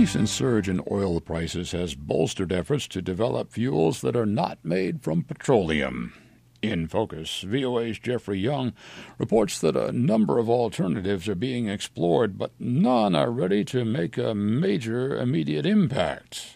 recent surge in oil prices has bolstered efforts to develop fuels that are not made from petroleum. In Focus, VOA's Jeffrey Young reports that a number of alternatives are being explored, but none are ready to make a major immediate impact.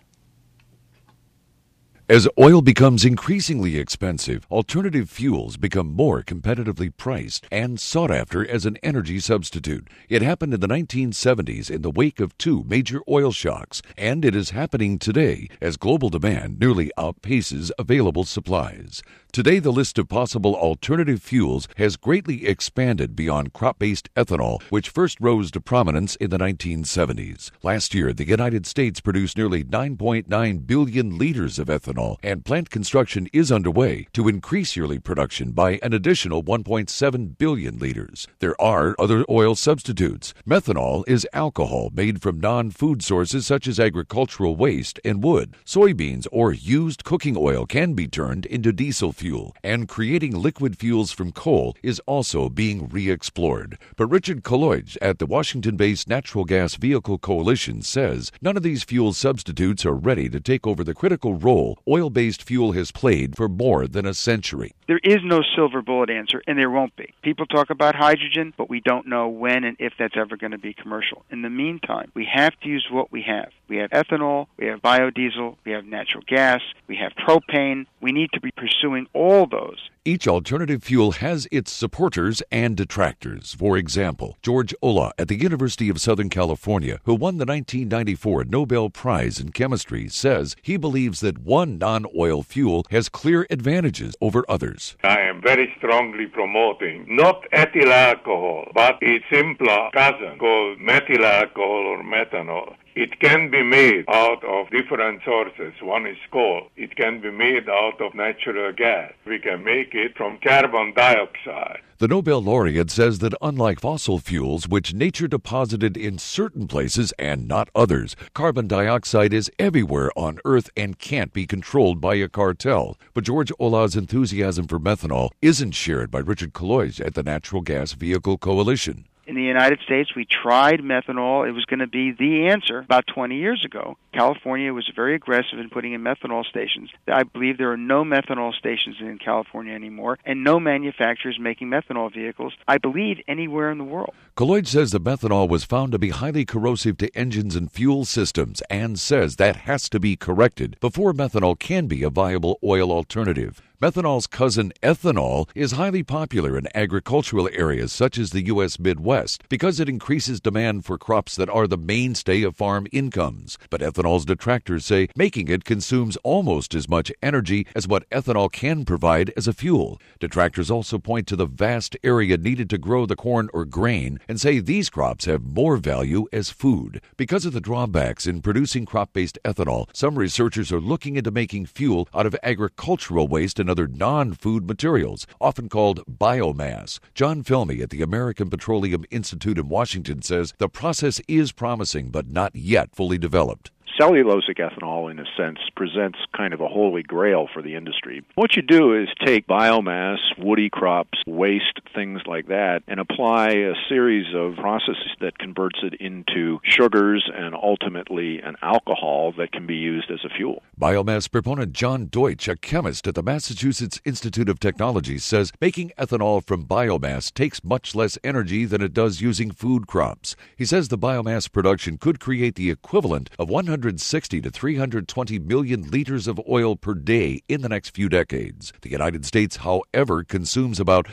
As oil becomes increasingly expensive, alternative fuels become more competitively priced and sought after as an energy substitute. It happened in the 1970s in the wake of two major oil shocks, and it is happening today as global demand nearly outpaces available supplies. Today, the list of possible alternative fuels has greatly expanded beyond crop-based ethanol, which first rose to prominence in the 1970s. Last year, the United States produced nearly 9.9 billion liters of ethanol, and plant construction is underway to increase yearly production by an additional 1.7 billion liters. There are other oil substitutes. Methanol is alcohol made from non-food sources such as agricultural waste and wood. Soybeans or used cooking oil can be turned into diesel fuel, and creating liquid fuels from coal is also being re-explored. But Richard Koloij at the Washington-based Natural Gas Vehicle Coalition says none of these fuel substitutes are ready to take over the critical role oil-based fuel has played for more than a century. There is no silver bullet answer, and there won't be. People talk about hydrogen, but we don't know when and if that's ever going to be commercial. In the meantime, we have to use what we have. We have ethanol, we have biodiesel, we have natural gas, we have propane. We need to be pursuing all those. Each alternative fuel has its supporters and detractors. For example, George Olah at the University of Southern California, who won the 1994 Nobel Prize in Chemistry, says he believes that one non-oil fuel has clear advantages over others. I am very strongly promoting not ethyl alcohol, but its simpler cousin called methyl alcohol or methanol. It can be made out of different sources. One is coal. It can be made out of natural gas. We can make it from carbon dioxide. The Nobel laureate says that unlike fossil fuels, which nature deposited in certain places and not others, carbon dioxide is everywhere on Earth and can't be controlled by a cartel. But George Olah's enthusiasm for methanol isn't shared by Richard Koloij at the Natural Gas Vehicle Coalition. In the United States, we tried methanol. It was going to be the answer about 20 years ago. California was very aggressive in putting in methanol stations. I believe there are no methanol stations in California anymore, and no manufacturers making methanol vehicles, I believe, anywhere in the world. Koloij says the methanol was found to be highly corrosive to engines and fuel systems, and says that has to be corrected before methanol can be a viable oil alternative. Methanol's cousin ethanol is highly popular in agricultural areas such as the U.S. Midwest because it increases demand for crops that are the mainstay of farm incomes. But ethanol's detractors say making it consumes almost as much energy as what ethanol can provide as a fuel. Detractors also point to the vast area needed to grow the corn or grain and say these crops have more value as food. Because of the drawbacks in producing crop-based ethanol, some researchers are looking into making fuel out of agricultural waste and other non-food materials, often called biomass. John Felmy at the American Petroleum Institute in Washington says the process is promising but not yet fully developed. Cellulosic ethanol, in a sense, presents kind of a holy grail for the industry. What you do is take biomass, woody crops, waste, things like that, and apply a series of processes that converts it into sugars and ultimately an alcohol that can be used as a fuel. Biomass proponent John Deutsch, a chemist at the Massachusetts Institute of Technology, says making ethanol from biomass takes much less energy than it does using food crops. He says the biomass production could create the equivalent of 160 to 320 million liters of oil per day in the next few decades. The United States, however, consumes about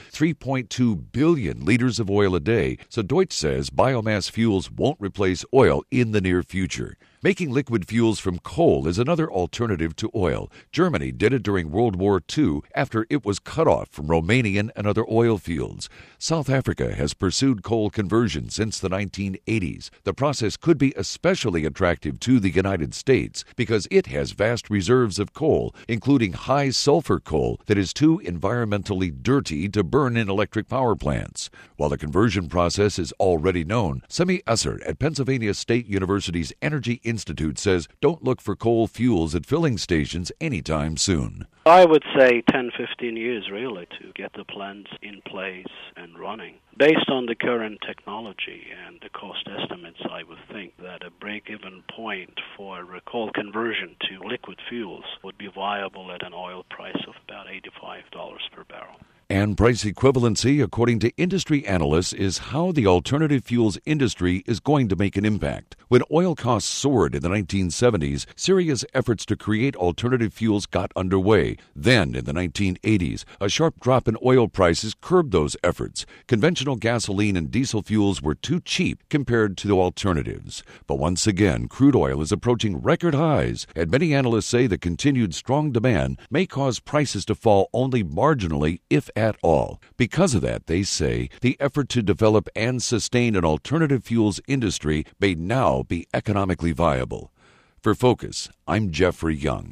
3.2 billion liters of oil a day, so Deutsch says biomass fuels won't replace oil in the near future. Making liquid fuels from coal is another alternative to oil. Germany did it during World War II after it was cut off from Romanian and other oil fields. South Africa has pursued coal conversion since the 1980s. The process could be especially attractive to the United States because it has vast reserves of coal, including high sulfur coal that is too environmentally dirty to burn in electric power plants. While the conversion process is already known, Semi Esser at Pennsylvania State University's Energy Institute says don't look for coal fuels at filling stations anytime soon. I would say 10, 15 years really to get the plants in place and running. Based on the current technology and the cost estimates, I would think that a break-even point for a coal conversion to liquid fuels would be viable at an oil price of about $85 per barrel. And price equivalency, according to industry analysts, is how the alternative fuels industry is going to make an impact. When oil costs soared in the 1970s, Syria's efforts to create alternative fuels got underway. Then, in the 1980s, a sharp drop in oil prices curbed those efforts. Conventional gasoline and diesel fuels were too cheap compared to the alternatives. But once again, crude oil is approaching record highs, and many analysts say the continued strong demand may cause prices to fall only marginally, if at all. Because of that, they say, the effort to develop and sustain an alternative fuels industry may now be economically viable. For Focus, I'm Jeffrey Young.